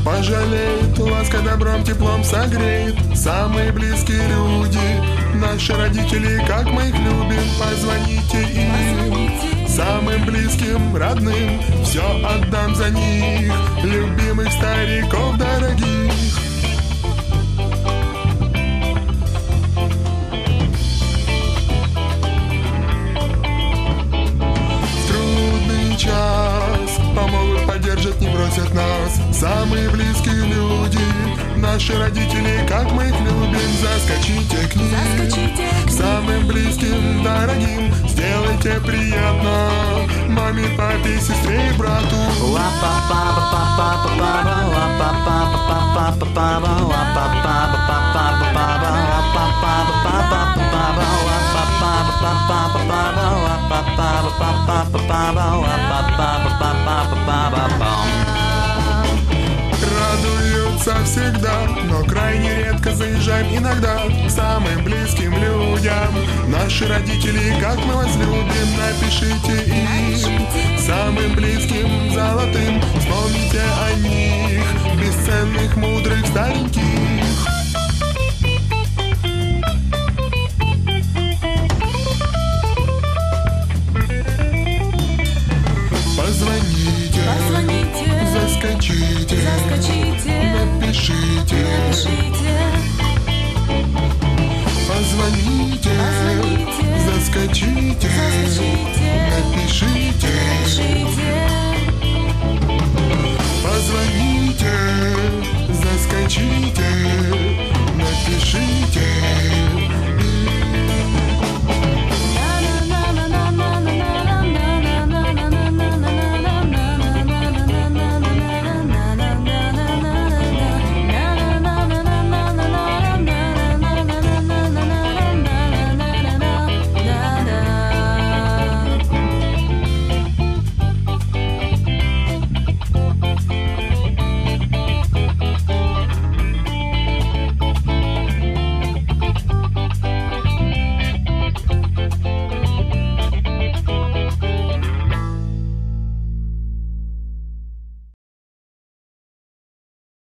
пожалеет, лаской, добром, теплом согреет. Самые близкие люди, наши родители, как мы их любим. Позвоните им, самым близким, родным, все отдам за них, любимых стариков дорогих. В трудный час помогут, поддержат, не бросят нас. Самые близкие люди, наши родители, как мы их любим. Заскочите к ним, самым близким, дорогим, сделайте приятно маме, папе, сестре и брату. Радуются всегда, но крайне редко заезжаем иногда к самым близким людям. Наши родители, как мы вас любим, напишите им, самым близким, золотым, вспомните о них, бесценных, мудрых, стареньких. Позвоните, заскочите, напишите,